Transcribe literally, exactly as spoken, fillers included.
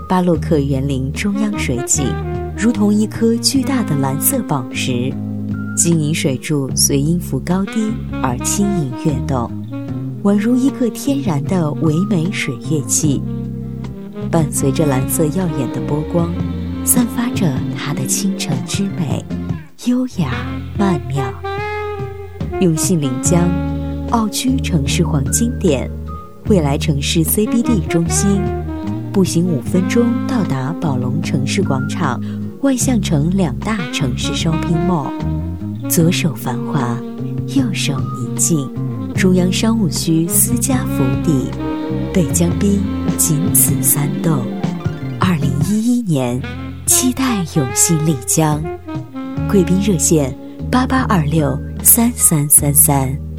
巴洛克园林中央水景如同一颗巨大的蓝色宝石，晶莹水柱随音符高低而轻盈跃动，宛如一个天然的唯美水乐器，伴随着蓝色耀眼的波光，散发着它的倾城之美，优雅曼妙。永信临江，澳区城市黄金点，未来城市 C B D 中心，步行五分钟到达宝龙城市广场，万象城两大城市 shopping mall。左手繁华，右手宁静，中央商务区私家府邸，北江滨仅此三栋。二零一一年，期待永信丽江。贵宾热线：八八二六三三三三。